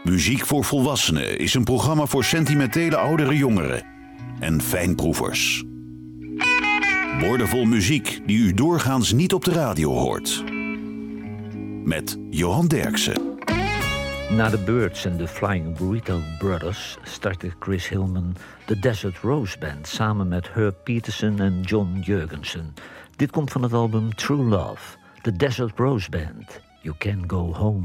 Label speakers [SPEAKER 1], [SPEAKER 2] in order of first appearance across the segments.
[SPEAKER 1] Muziek voor Volwassenen is een programma voor sentimentele oudere jongeren en fijnproevers. Woordenvol muziek die u doorgaans niet op de radio hoort. Met Johan Derksen.
[SPEAKER 2] Na de Byrds en de Flying Burrito Brothers startte Chris Hillman de Desert Rose Band samen met Herb Peterson en John Jurgensen. Dit komt van het album True Love, The Desert Rose Band, You Can Go Home.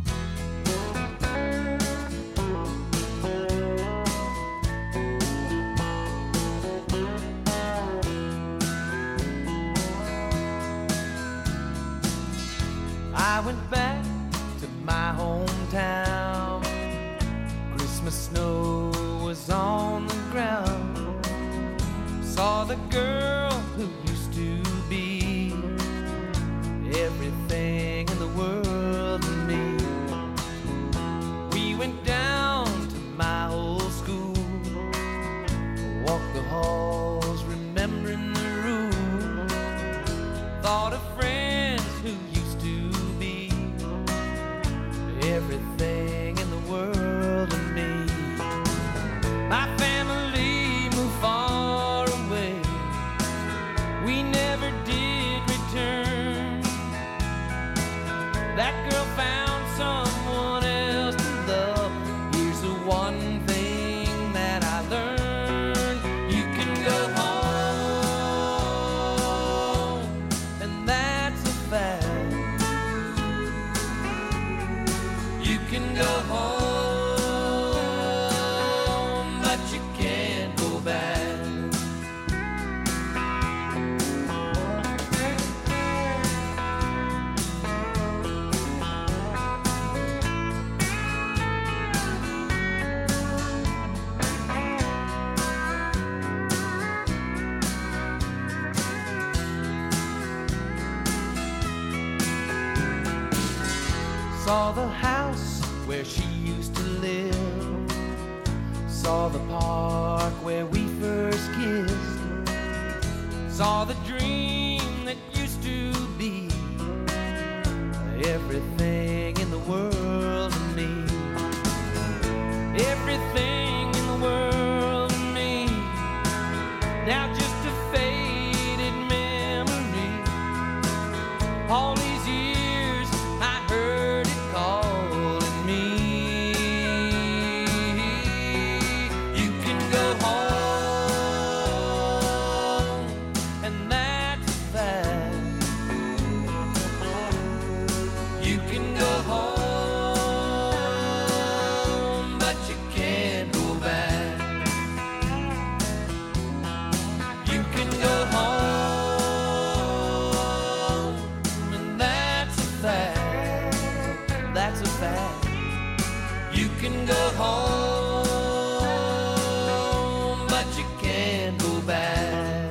[SPEAKER 3] I went back to my hometown. Christmas snow was on the ground. Saw the girl who used to be everything in the world to me. We went down to my old school, walked the halls remembering the room. Thought of friends who used to be everything in the world to me. My family moved far away. We never did return. That girl found someone else to love. Here's the one thing that I learned: you can go home, and that's a fact. You can go home, but you can't go back. Saw the house where she used to live. Saw the park where we first kissed. Saw the dream that used to be everything in the world to me. Everything in the world to me. Now just a faded memory. All these years I heard it calling me. You can go home, and that's a fact. You can go home, but you can't go back. You can go home, and that's a fact. That's a fact. You can go home, but you can't go back.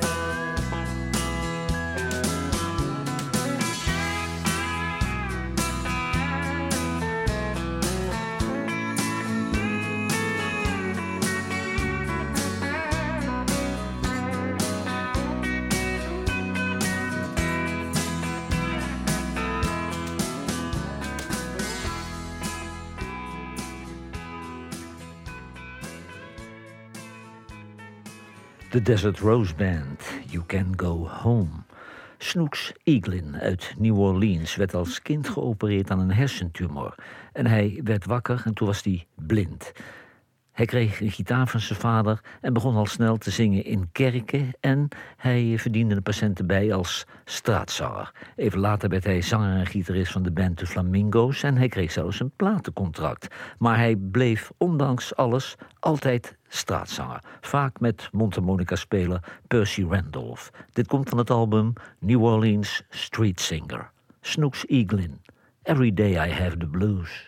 [SPEAKER 2] The Desert Rose Band, You Can Go Home. Snooks Eaglin uit New Orleans werd als kind geopereerd aan een hersentumor. En hij werd wakker en toen was hij blind. Hij kreeg een gitaar van zijn vader en begon al snel te zingen in kerken. En hij verdiende de patiënten bij als straatzanger. Even later werd hij zanger en gitarist van de band de Flamingo's. En hij kreeg zelfs een platencontract. Maar hij bleef ondanks alles altijd straatzanger. Vaak met mondharmonica-speler Percy Randolph. Dit komt van het album New Orleans Street Singer. Snooks Eaglin. Every Day I Have the Blues.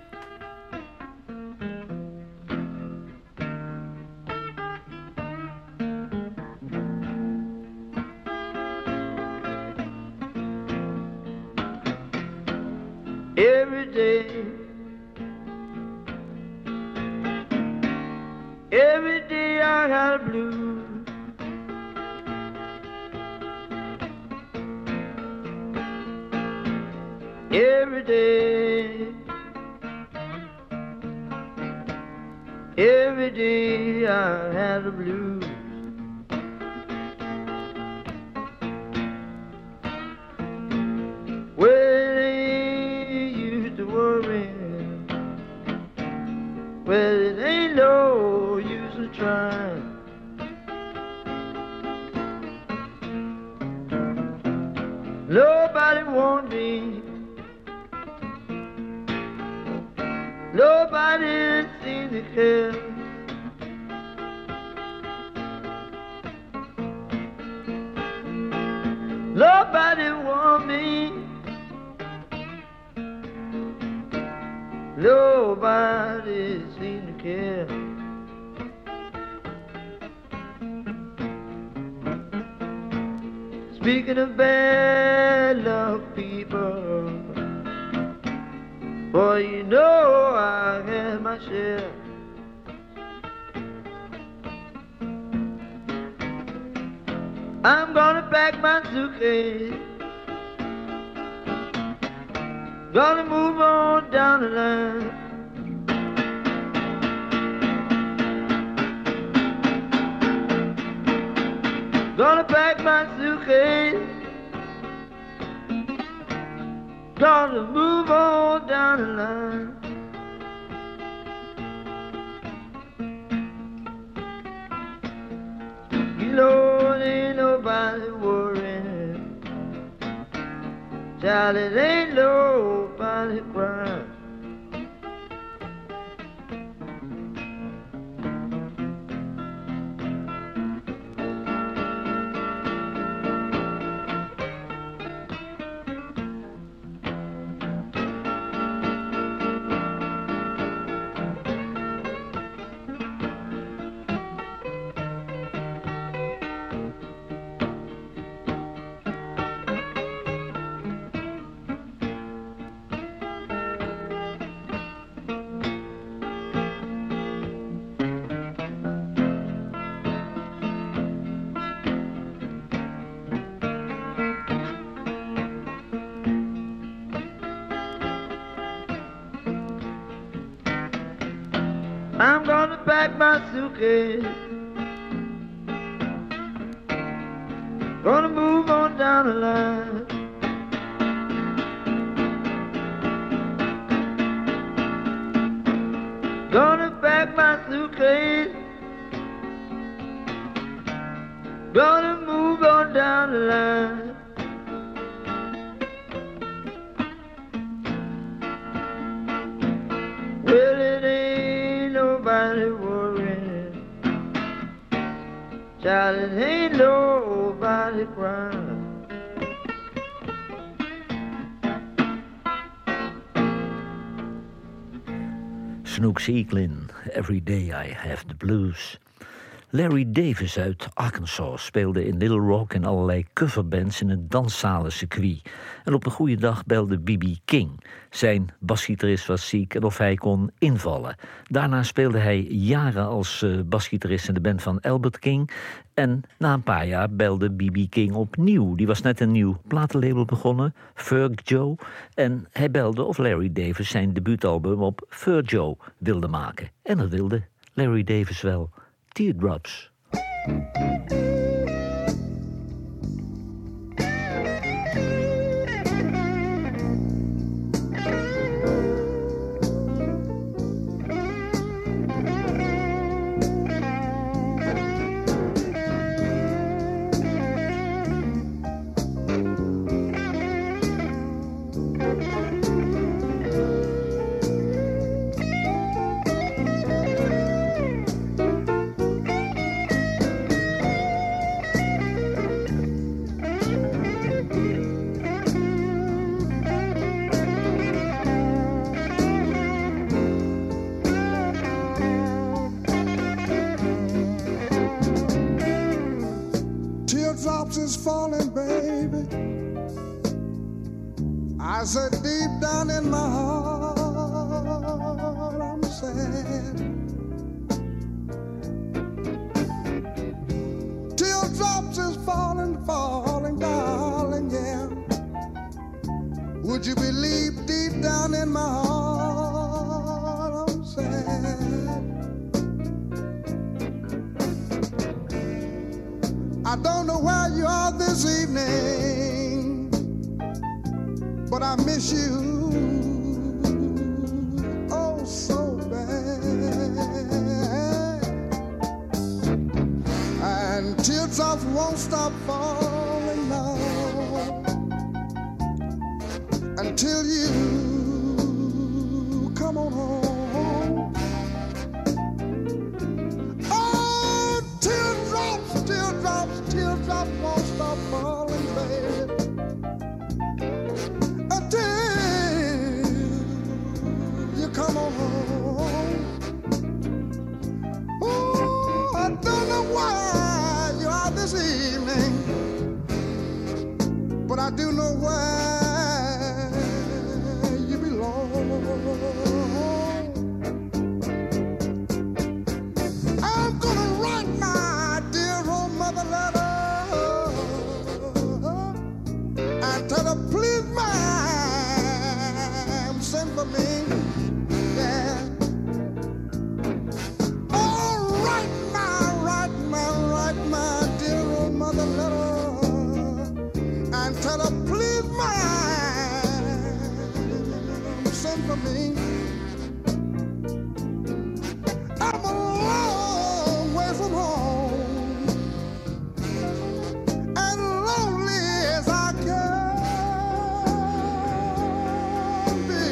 [SPEAKER 4] Every day I had a blues. Every day Every day I had the blues. Well, they used to worry. Well, it ain't no use of trying. Nobody want me. Nobody seems to care. Nobody want me. Nobody seems to care. Speaking of bad luck, people, boy, you know I had my share. I'm gonna pack my suitcase, gonna move on down the line. Gonna pack my suitcase, gonna move on down the line. You know it ain't nobody worrying, child, it ain't nobody crying. I'm gonna pack my suitcase, gonna move on down the line. Gonna pack my suitcase, gonna move on down the line. Well, it ain't nobody worrying, child, it ain't nobody crying.
[SPEAKER 2] Snooks Eaglin, Every Day I Have the Blues. Larry Davis uit Arkansas speelde in Little Rock en allerlei coverbands in het danszaalencircuit. En op een goede dag belde B.B. King. Zijn basgitarist was ziek en of hij kon invallen. Daarna speelde hij jaren als basgitarist in de band van Albert King. En na een paar jaar belde B.B. King opnieuw. Die was net een nieuw platenlabel begonnen, Ferg Joe. En hij belde of Larry Davis zijn debuutalbum op Ferg Joe wilde maken. En dat wilde Larry Davis wel. Teardrops.
[SPEAKER 5] Teardrops is falling, baby. I said deep down in my heart, I'm sad. Teardrops is falling, falling, darling, yeah. Would you believe deep down in my heart, I'm sad. I miss you oh so bad, and teardrops won't stop falling now until you come on home. Oh, teardrops, teardrops, teardrops won't stop falling, baby, until you come on home. Oh, I don't know why you're out this evening, but I do know where you belong. I'm gonna write my dear old mother letter and tell her please ma'am send for me, yeah. Oh, write my dear old mother letter and tell her please ma'am send for me. I'm a long way from home and lonely as I can be.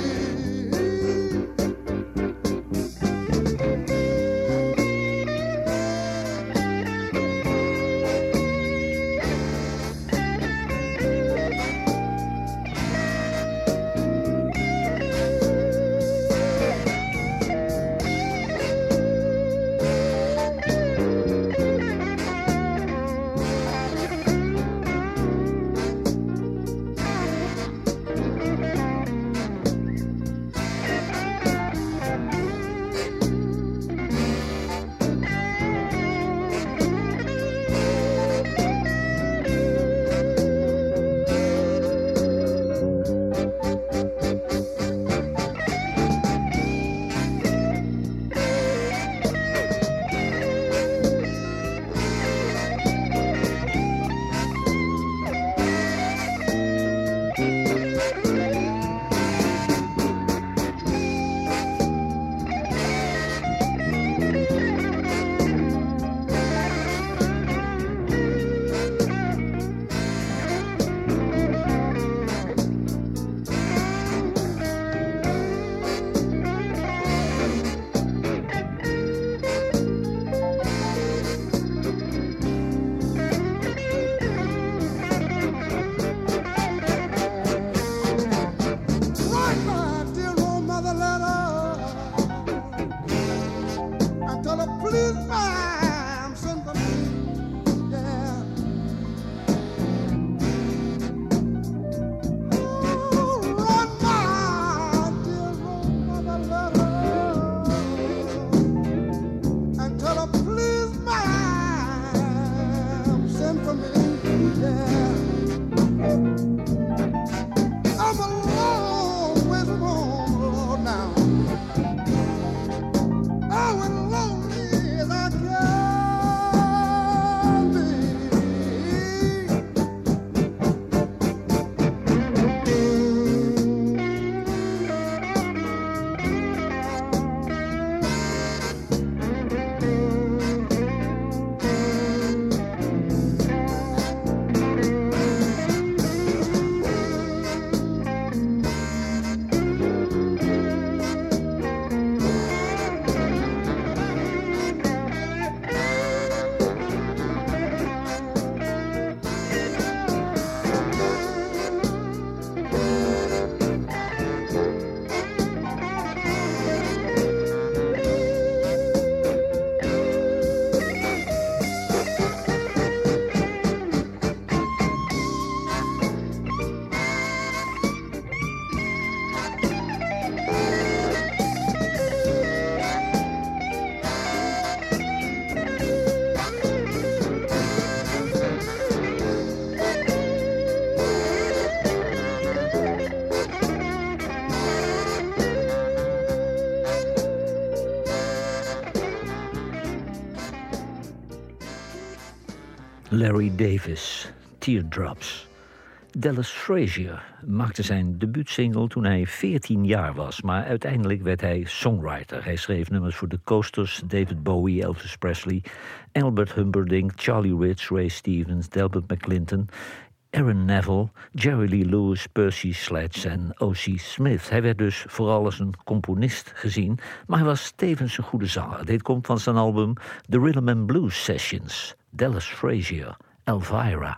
[SPEAKER 2] Larry Davis, Teardrops. Dallas Frazier maakte zijn debuutsingle toen hij 14 jaar was, maar uiteindelijk werd hij songwriter. Hij schreef nummers voor de Coasters, David Bowie, Elvis Presley, Albert Humperdinck, Charlie Rich, Ray Stevens, Delbert McClinton, Aaron Neville, Jerry Lee Lewis, Percy Sledge en O.C. Smith. Hij werd dus vooral als een componist gezien, maar hij was tevens een goede zanger. Dit komt van zijn album The Rhythm and Blues Sessions. Dallas Frazier, Elvira.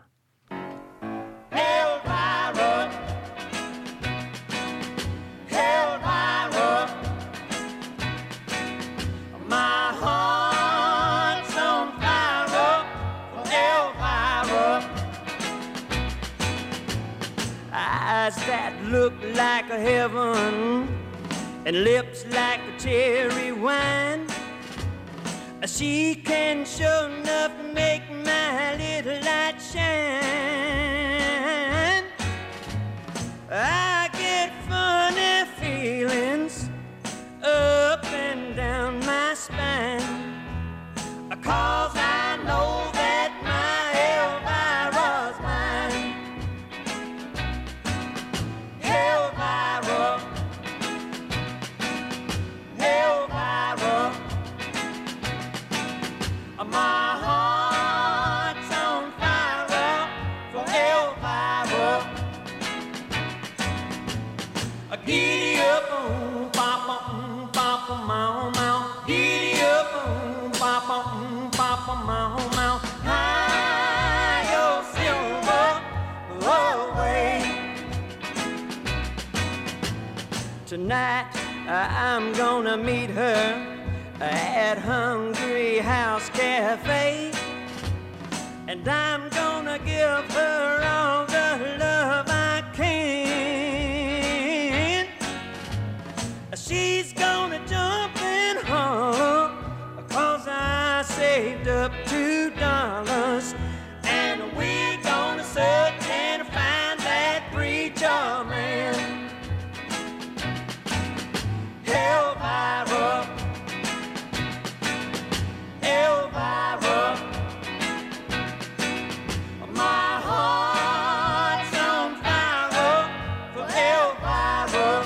[SPEAKER 4] That look like a heaven and lips like a cherry wine. She can sure enough make my little light shine. I get funny feelings up and down my spine, 'cause I know that my Elvira's mine. Elvira, Elvira, my heart's on fire for Elvira. Giddy up, papa, papa, mau, mau. Giddy up, papa, papa, mau, mau. High your silver away. Tonight I'm gonna meet her at Hungry House Cafe, and I'm gonna give her all the love I can. She's gonna jump and holler 'cause I saved up $2, and we're gonna search and find that preacher man. Elvira, Elvira, my heart's on fire for Elvira.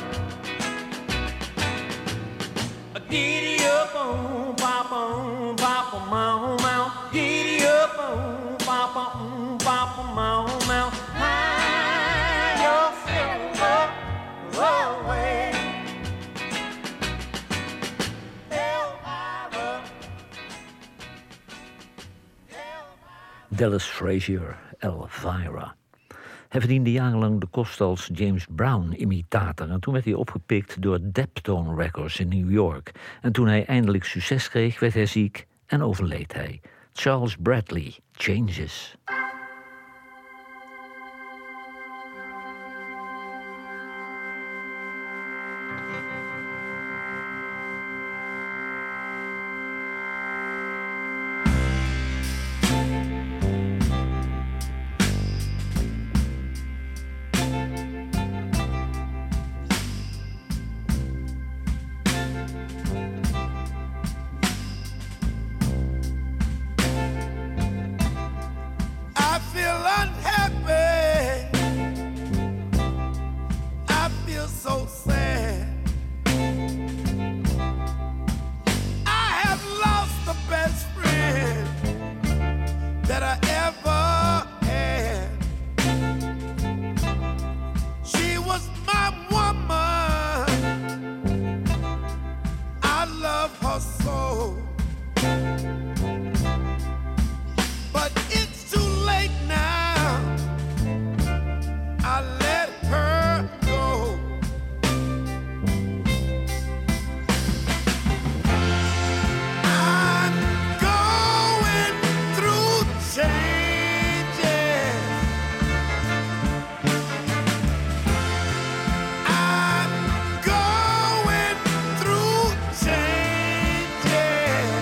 [SPEAKER 4] Giddy up, papa, papa, mau, mau. Giddy up, papa, papa, mau, mau. High your silver away.
[SPEAKER 2] Dallas Frazier, Elvira. Hij verdiende jarenlang de kost als James Brown-imitator en toen werd hij opgepikt door Deptone Records in New York. En toen hij eindelijk succes kreeg, werd hij ziek en overleed hij. Charles Bradley, Changes.
[SPEAKER 5] Yeah.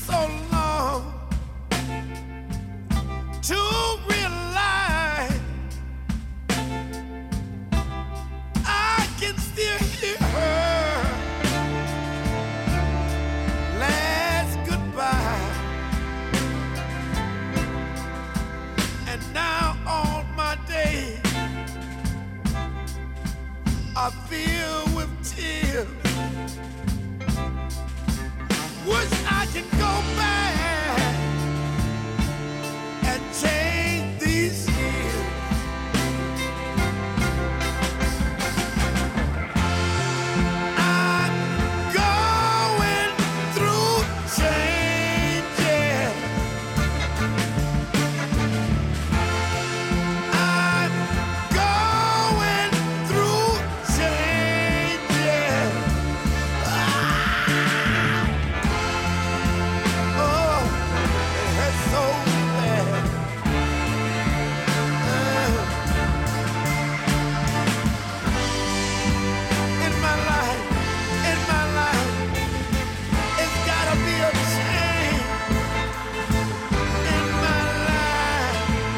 [SPEAKER 5] so long to realize I can still hear her last goodbye. And now all my days are filled with tears. Wish I could go back and change these years. I'm going through changes. I'm going through changes. Oh, it's so bad. In my life, it's gotta be a change. In my life,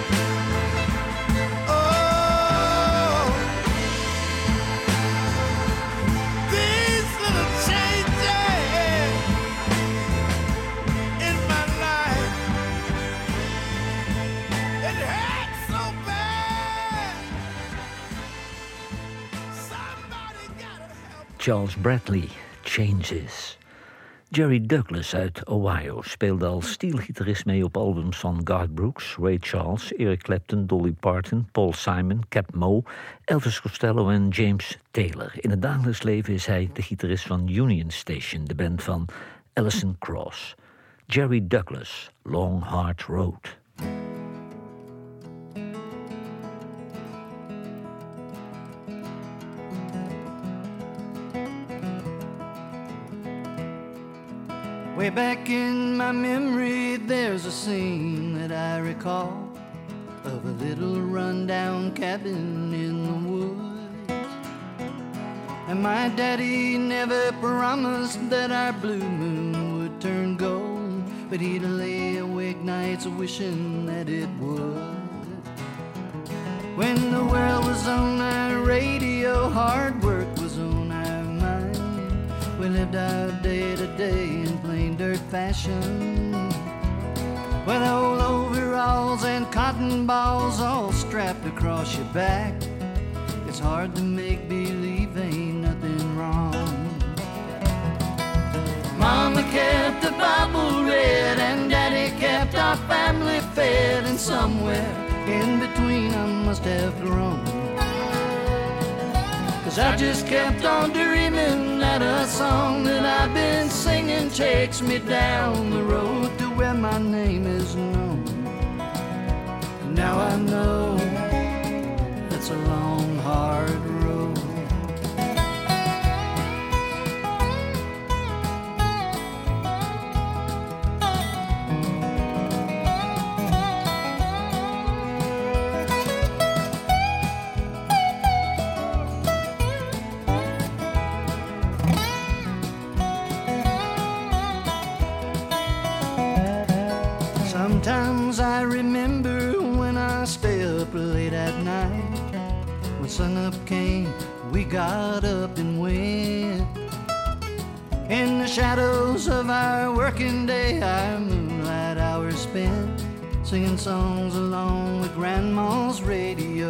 [SPEAKER 5] oh, these little changes in my life, it hurts so bad. Somebody gotta help.
[SPEAKER 2] Charles Bradley, Changes. Jerry Douglas uit Ohio speelde als steelgitarist mee op albums van Garth Brooks, Ray Charles, Eric Clapton, Dolly Parton, Paul Simon, Cap Moe, Elvis Costello en James Taylor. In het dagelijks leven is hij de gitarist van Union Station, de band van Alison Krauss. Jerry Douglas, Long Hard Road.
[SPEAKER 3] Way back in my memory, there's a scene that I recall of a little rundown cabin in the woods. And my daddy never promised that our blue moon would turn gold, but he'd lay awake nights wishing that it would. When the world was on our radio, hard work was on our mind. We lived our day to day in plain dirt fashion, with old overalls and cotton balls all strapped across your back. It's hard to make believe ain't nothing wrong. Mama kept the Bible read and Daddy kept our family fed, and somewhere in between I must have grown. 'Cause I just kept on dreaming that a song that I've been singing takes me down the road to where my name is known. And now I know it's a long, hard road. Sometimes I remember when I stay up late at night. When sunup came, we got up and went. In the shadows of our working day, our moonlight hours spent singing songs along with Grandma's radio.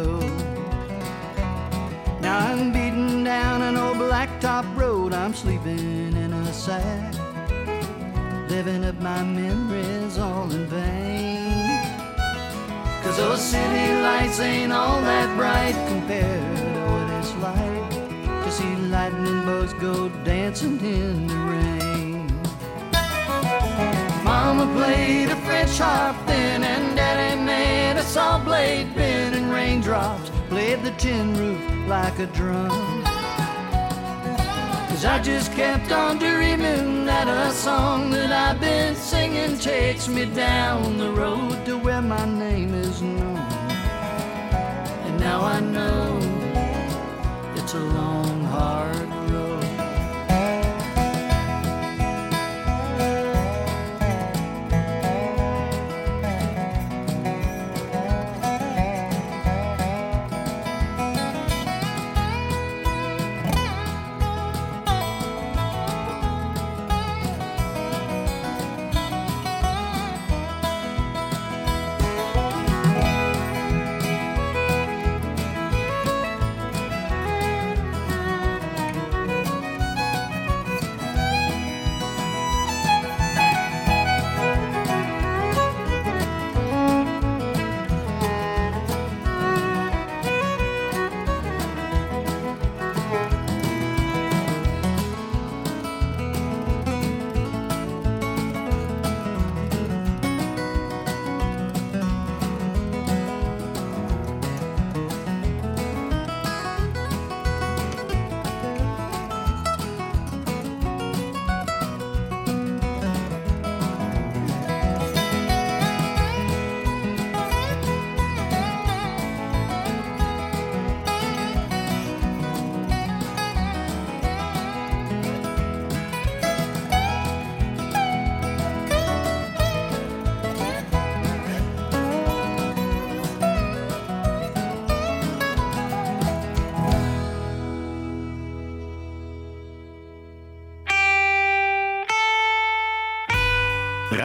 [SPEAKER 3] Now I'm beating down an old blacktop road, I'm sleeping in a sack, living up my memories all in vain. 'Cause those city lights ain't all that bright compared to what it's like to see lightning bugs go dancing in the rain. Mama played a French harp then, and Daddy made a saw blade bend, and raindrops played the tin roof like a drum. 'Cause I just kept on dreaming that a song that I've been singing takes me down the road to where my name is known. And now I know it's a long, hard road.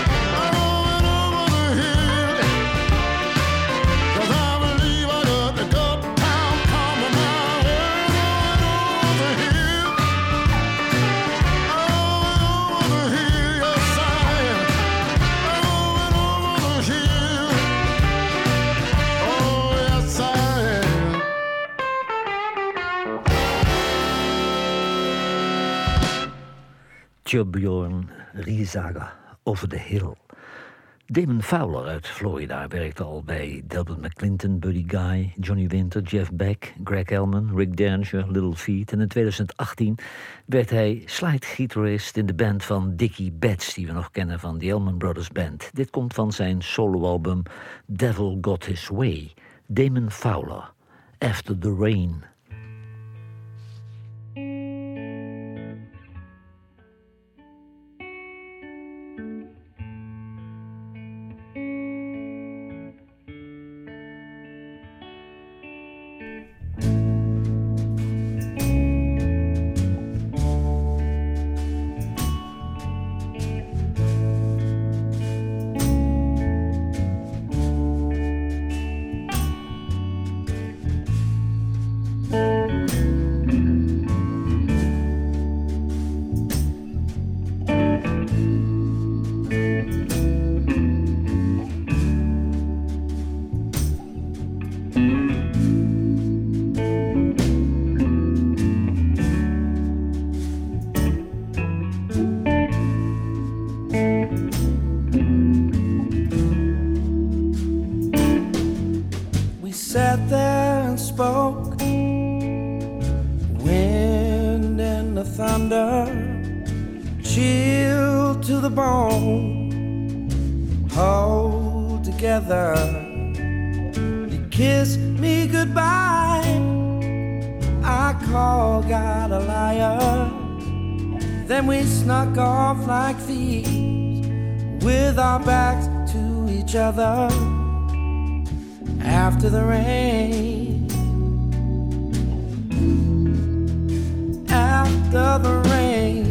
[SPEAKER 2] Bjorn Riesager, Over the Hill. Damon Fowler uit Florida werkte al bij Delbert McClinton, Buddy Guy, Johnny Winter, Jeff Beck, Greg Elman, Rick Derringer, Little Feat. En in 2018 werd hij slide-gitarist in de band van Dickie Betts, die we nog kennen van de Elman Brothers Band. Dit komt van zijn soloalbum Devil Got His Way. Damon Fowler, After the Rain.
[SPEAKER 6] tender, chilled to the bone, hold together. You kiss me goodbye, I call God a liar. Then we snuck off like thieves with our backs to each other. After the rain, after the rain.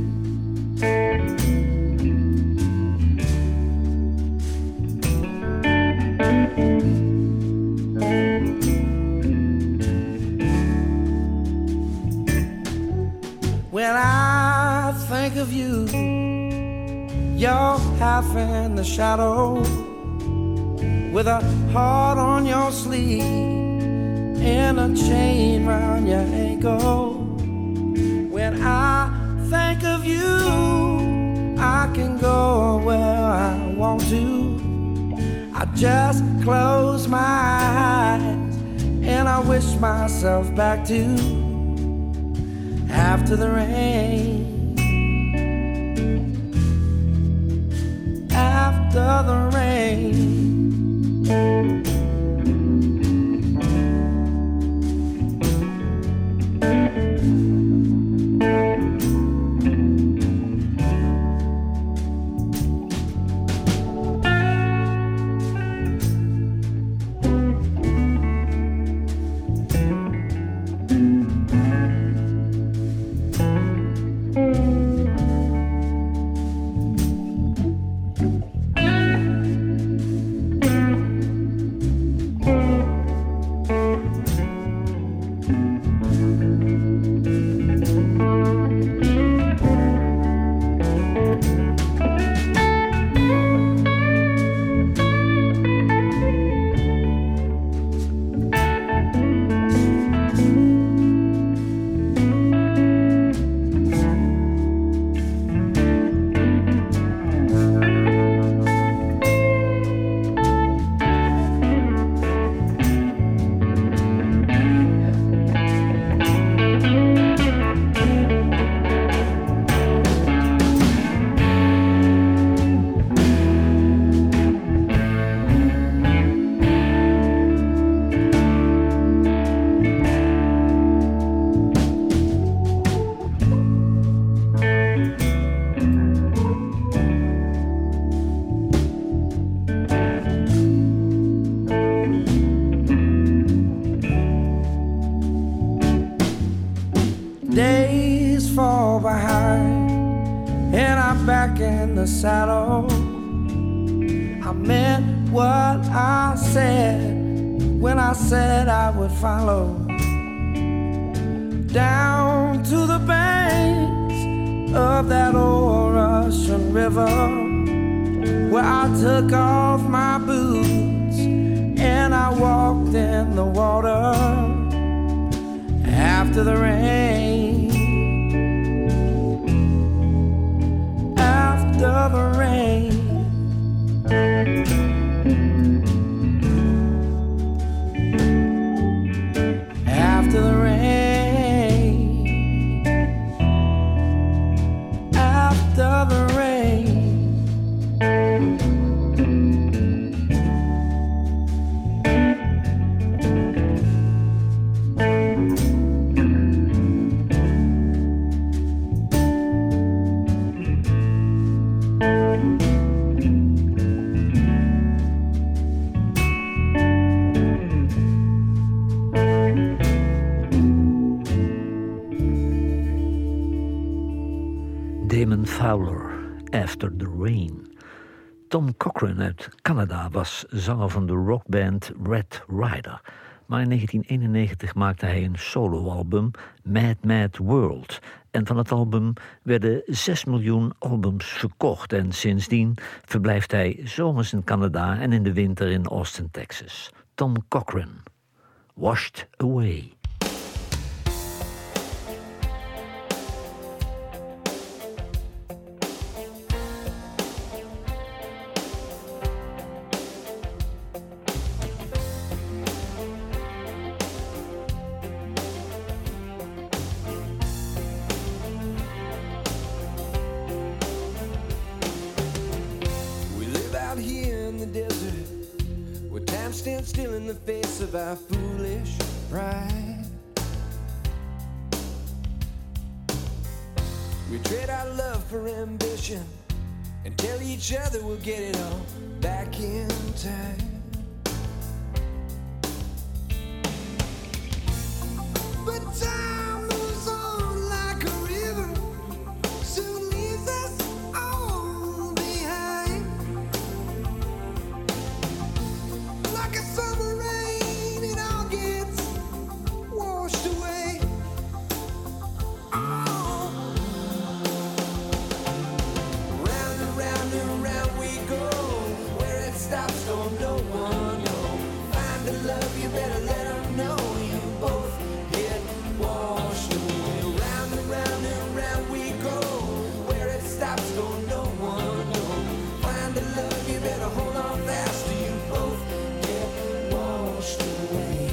[SPEAKER 6] When I think of you, you're half in the shadow, with a heart on your sleeve and a chain round your ankle. When I think of you, I can go where I want to. I just close my eyes and I wish myself back to after the rain. After the rain. Days fall behind and I'm back in the saddle. I meant what I said when I said I would follow down to the banks of that old Russian river, where I took off my boots and I walked in the water after the rain. After the rain. After the rain. After the rain.
[SPEAKER 2] Damon Fowler, After the Rain. Tom Cochrane uit Canada was zanger van de rockband Red Rider. Maar in 1991 maakte hij een soloalbum, Mad Mad World. En van het album werden 6 miljoen albums verkocht. En sindsdien verblijft hij zomers in Canada en in de winter in Austin, Texas. Tom Cochrane, Washed Away.
[SPEAKER 6] stand still in the face of our foolish pride. We trade our love for ambition and tell each other we'll get it all back in time. But time moves on like a river, soon leaves us all behind. Like a summer rain, it all gets washed away. Oh. Round and round and round we go. Where it stops, don't no one know. Find the love, you better let them know. You both get washed away. Round and round we go. Where it stops, don't no one know. Find the love, you better hold on fast. You both get washed away.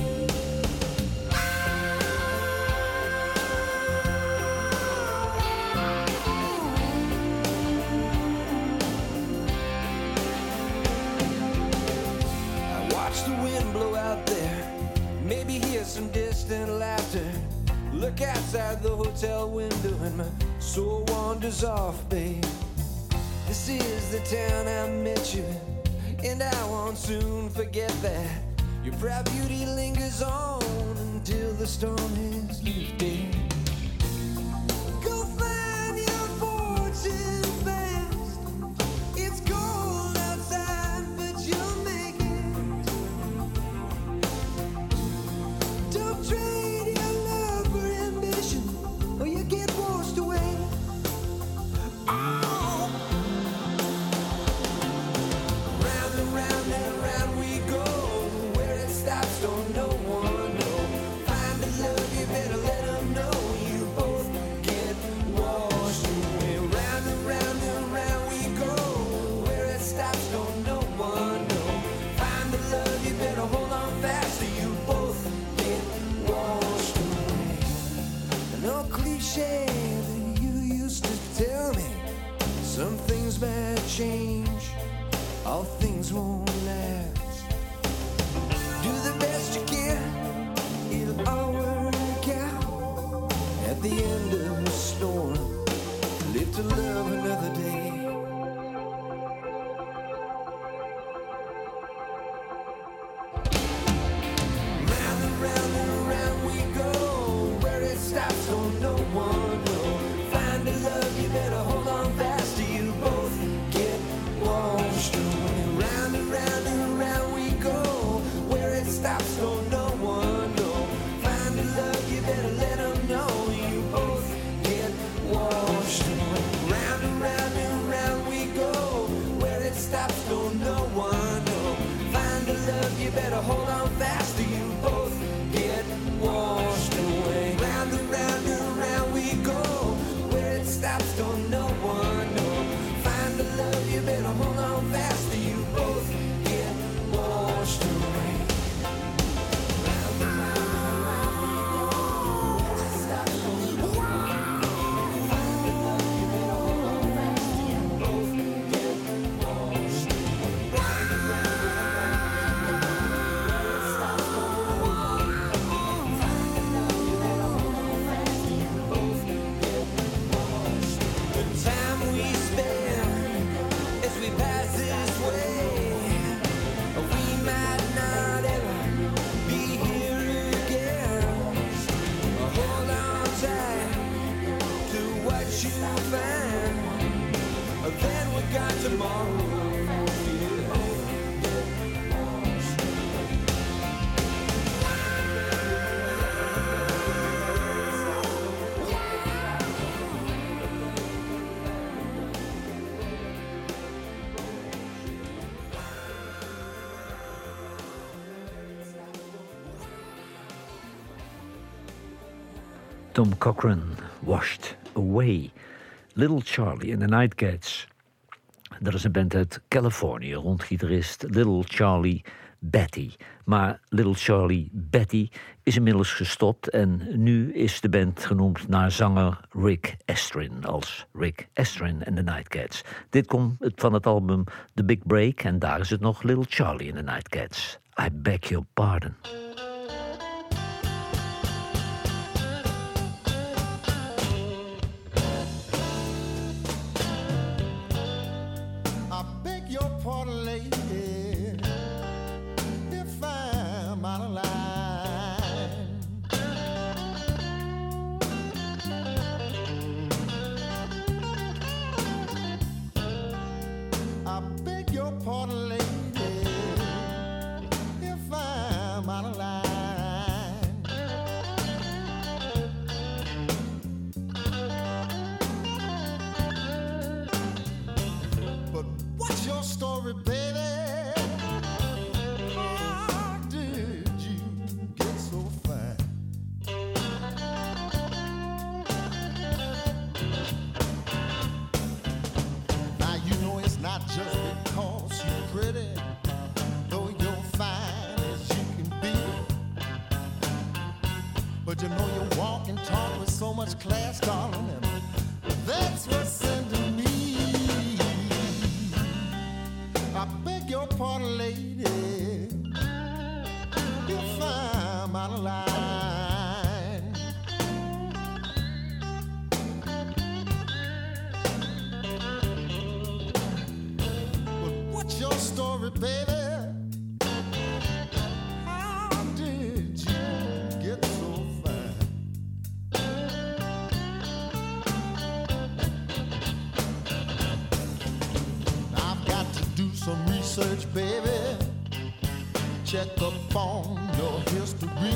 [SPEAKER 6] I watch the wind blow out there, maybe hear some distant laughter. Look outside the hotel window and my soul wanders off, babe. This is the town I met you in, and I won't soon forget that. Your proud beauty lingers on until the storm is lifted. Go find your fortune fast. It's cold outside, but you'll make it. Don't trade your love for ambition, or you get washed away. Oh. Round and round we go. Where it stops, don't no one know. Find the love, you better let them know. You both get washed away. Round and round we go. Where it stops, don't no one know. Find the love, you better hold on fast. You both get washed away. An old cliche that you used to tell me. Some things might change, all things won't last. Do the best you can, it'll all work out. At the end of the storm, live to love another day. Round and round we go. Where it stops, don't no one know. Find a love, you better hold on fast. You both get washed away. Round and round we go. Where it stops, don't no one know. Find a love, you better let them know. You both get washed away. Round and round we go. Where it stops, don't no one know. Find a love, you better hold on fast. You both get washed away. Round and round we go. Where it stops, don't no one know. Find a love, you better hold on fast. You both get washed away. Round and round we go. Where it stops, don't no one know. Find a love, you better hold on fast. You both get washed away. Round and round we go. Where it stops, don't no one know. Find a love, you better hold on fast. You both get washed away. The time we spend as we pass this way, we might not ever be here again. Hold on tight to what you find. Then we got tomorrow.
[SPEAKER 2] Tom Cochrane, Washed Away. Little Charlie and the Nightcats. Dat is een band uit Californië rond gitarist Little Charlie Betty. Maar Little Charlie Betty is inmiddels gestopt en nu is de band genoemd naar zanger Rick Estrin als Rick Estrin and the Nightcats. Dit komt van het album The Big Break en daar is het nog Little Charlie and the Nightcats. I beg your pardon.
[SPEAKER 5] I beg your pardon, lady, if I'm out of line. I beg your pardon, lady, if I'm out of line. But what's your story, baby? How did you get so fine? Now you know it's not just because you're pretty, though you're fine as you can be. But you know you walk and talk with so much class, darling, and that's what's sending me. I beg your pardon, lady, if I'm out of line. But what's your story, baby? How did you get so fine? I've got to do some research, baby. Check up on your history.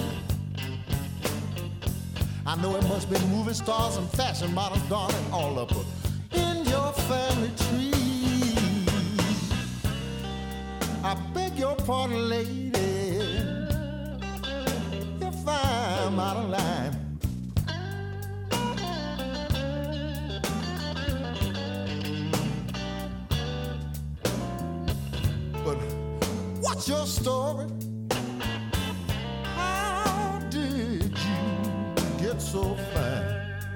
[SPEAKER 5] I know it must be movie stars and fashion models, darling, all up in your family tree. I beg your pardon, lady, if I'm out of line. But what's your story? How did you get so fine?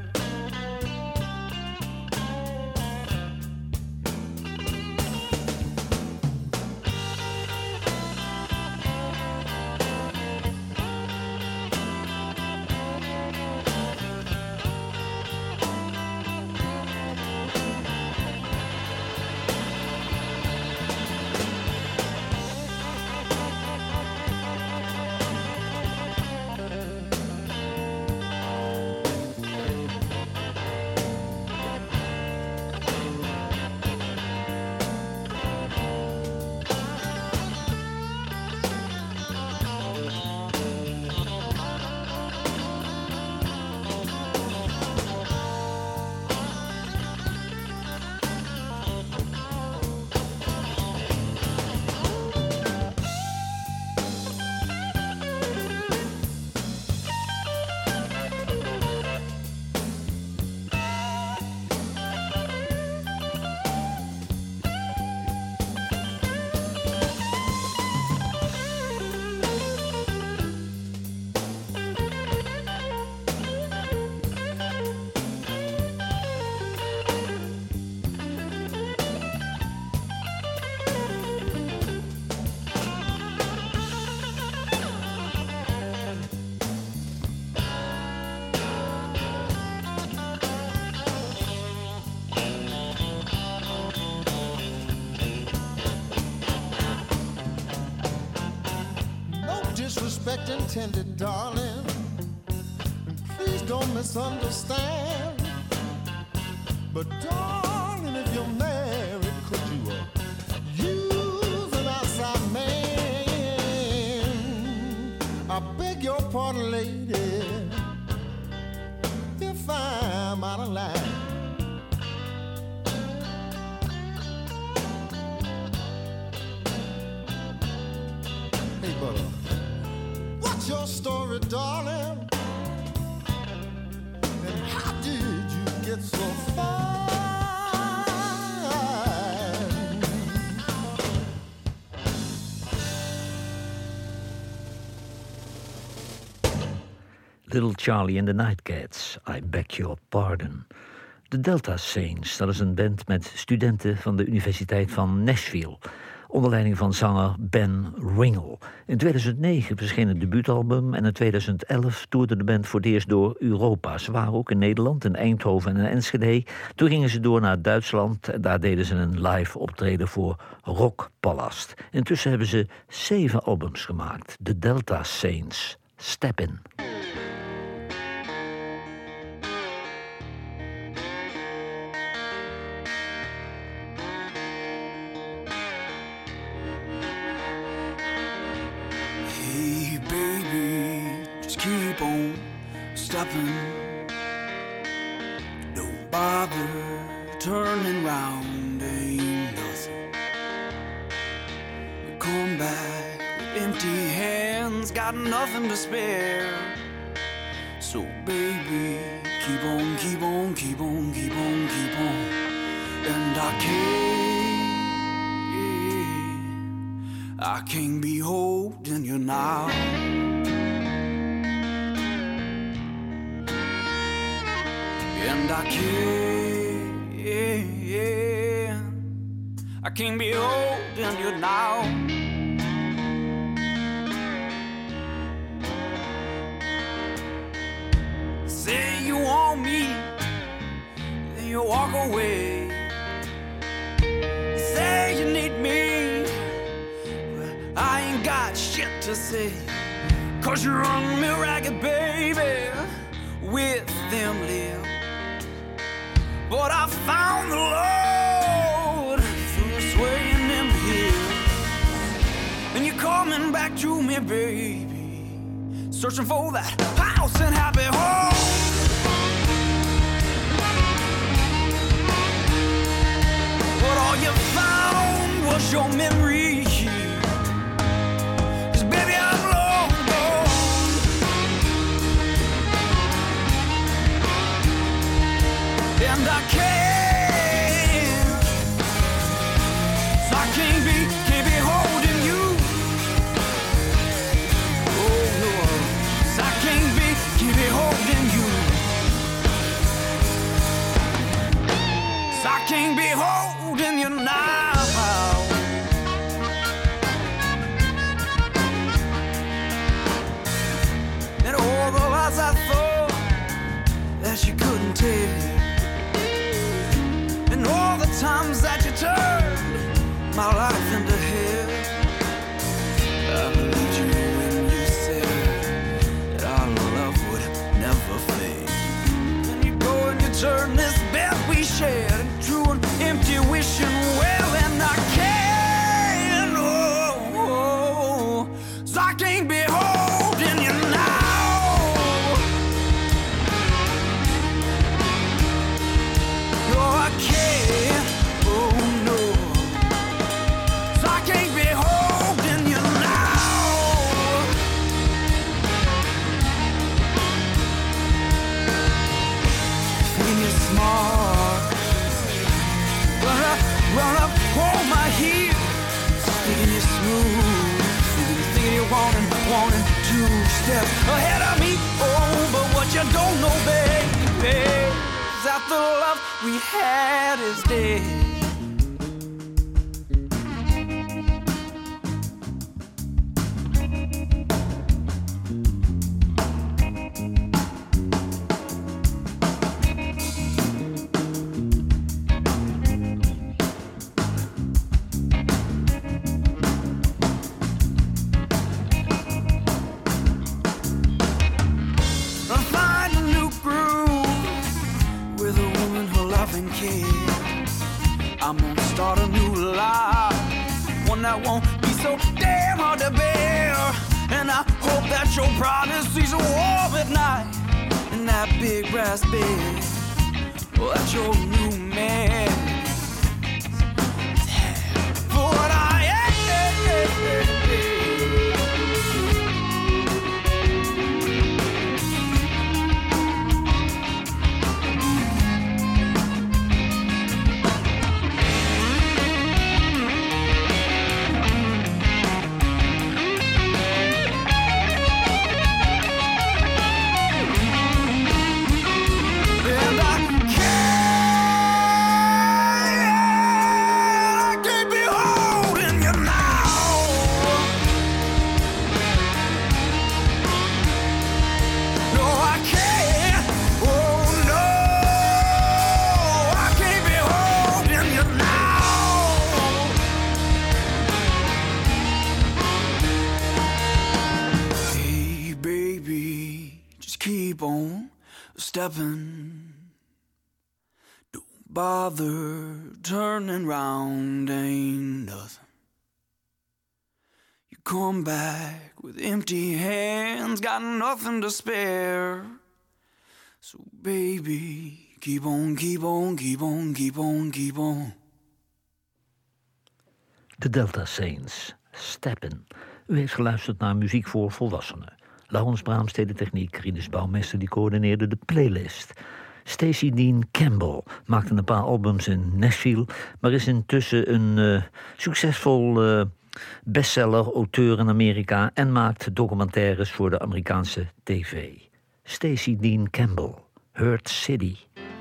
[SPEAKER 5] Disrespect intended, darling, and please don't misunderstand. But darling, if you're married, could you use an outside man? I beg your pardon, lady, if I'm out of line. Hey, brother, what's your story, darling? And how did you get so fine?
[SPEAKER 2] Little Charlie and the Nightcats, I beg your pardon. De Delta Saints, dat is een band met studenten van de Universiteit van Nashville. onder leiding van zanger Ben Ringel. In 2009 verscheen het debuutalbum en in 2011 toerde de band voor het eerst door Europa. Ze waren ook in Nederland, in Eindhoven en in Enschede. Toen gingen ze door naar Duitsland en daar deden ze een live optreden voor Rockpalast. Intussen hebben ze 7 albums gemaakt. The Delta Saints, Step In.
[SPEAKER 7] Keep on stepping, don't bother turning round, ain't nothing. Come back with empty hands, got nothing to spare. So baby, keep on, keep on, keep on, keep on, keep on. And I can't be holding you now. And I can't be holding you now. Say you want me, then you walk away. Say you need me, but I ain't got shit to say. 'Cause you run me ragged, baby, with them lips. But I found the Lord through the swaying them hills. And you're coming back to me, baby, searching for that house and happy home. But all you found was your memory. 'Cause baby, I'm long gone. And I can't be holding you. Oh no, 'cause I can't be holding you. 'Cause I can't be holding you now. And all the lies I thought that you couldn't tell. And all the times that you turned my life into hell. I believed you when you said that our love would never fade. Then you go and you turn this bed we shared into an empty wishing well. And I can't, oh, so I can't be holding you now. No, I can't, oh no. Run up, hold my heel, thinking you're smooth, thinking you're wanting to step ahead of me. Oh, but what you don't know, baby, is that the love we had is dead. I'm gonna start a new life, one that won't be so damn hard to bear. And I hope that your brightest sees a warm at night in that big brass bed. Well, that's your new man. For what I am. stepping. Don't bother turning round, ain't nothing. You come back with empty hands, got nothing to spare. So baby, keep on, keep on, keep on, keep on, keep on.
[SPEAKER 2] De Delta Saints, Steppen. U heeft geluisterd naar muziek voor volwassenen. Laurens Braams deed de techniek, Rinus Bouwmeester die coördineerde de playlist. Stacey Dean Campbell maakte een paar albums in Nashville, maar is intussen een succesvol bestseller, auteur in Amerika en maakt documentaires voor de Amerikaanse tv. Stacey Dean Campbell, Hurt City.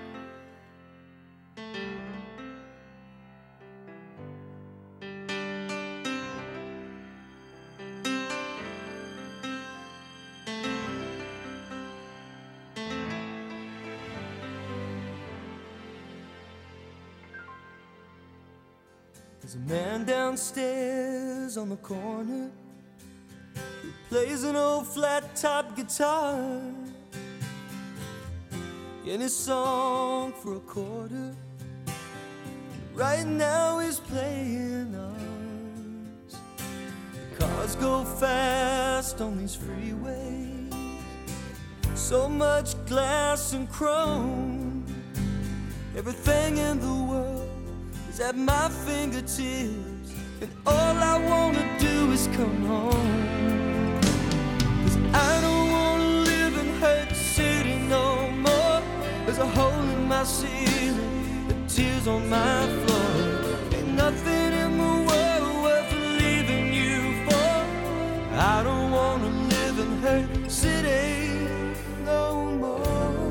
[SPEAKER 3] There's a man downstairs on the corner who plays an old flat-top guitar and his song for a quarter. Right now he's playing ours. The cars go fast on these freeways, so much glass and chrome. Everything in the world at my fingertips, and all I wanna do is come home. 'Cause I don't wanna live in Hurt City no more. There's a hole in my ceiling, the tears on my floor. Ain't nothing in the world worth leaving you for. I don't wanna live in Hurt City no more.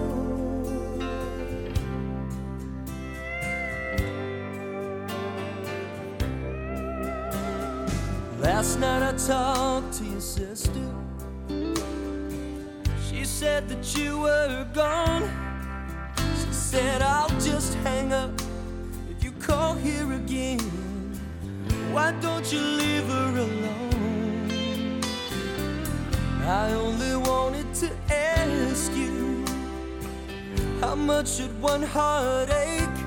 [SPEAKER 3] Last night I talked to your sister. She said that you were gone. She said I'll just hang up if you call here again. Why don't you leave her alone? I only wanted to ask you, how much should one heartache?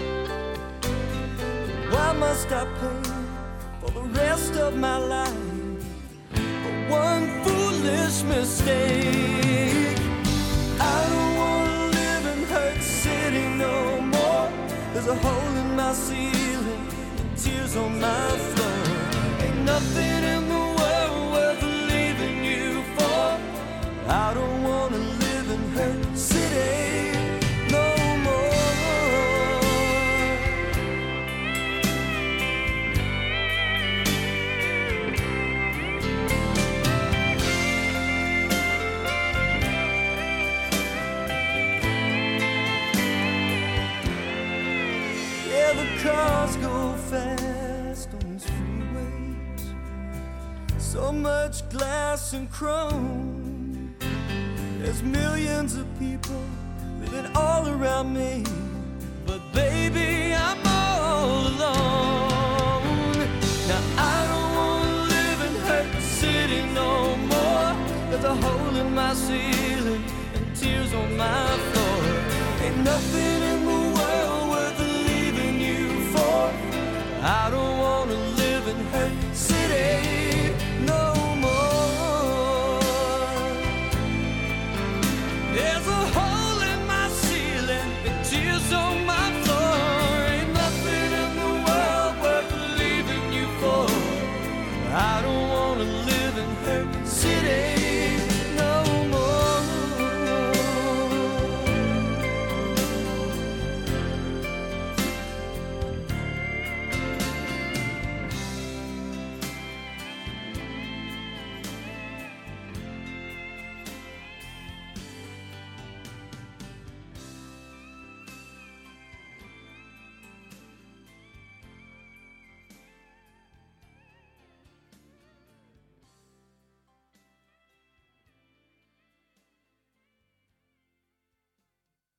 [SPEAKER 3] Why must I pay for the rest of my life for one foolish mistake? I don't wanna live in Hurt City no more. There's a hole in my ceiling and tears on my floor. Ain't nothing in the world worth leaving you for. I don't wanna live in Hurt City no more. Cars go fast on these freeways, so much glass and chrome. There's millions of people living all around me, but baby, I'm all alone. Now I don't wanna live in Hurt City no more. There's a hole in my ceiling and tears on my floor. Ain't nothing in the world worth leaving you for. I don't wanna live in Hurt City no more. There's a hole in my ceiling and tears on my floor. Ain't nothing in the world worth leaving you for. I don't wanna live in Hurt City.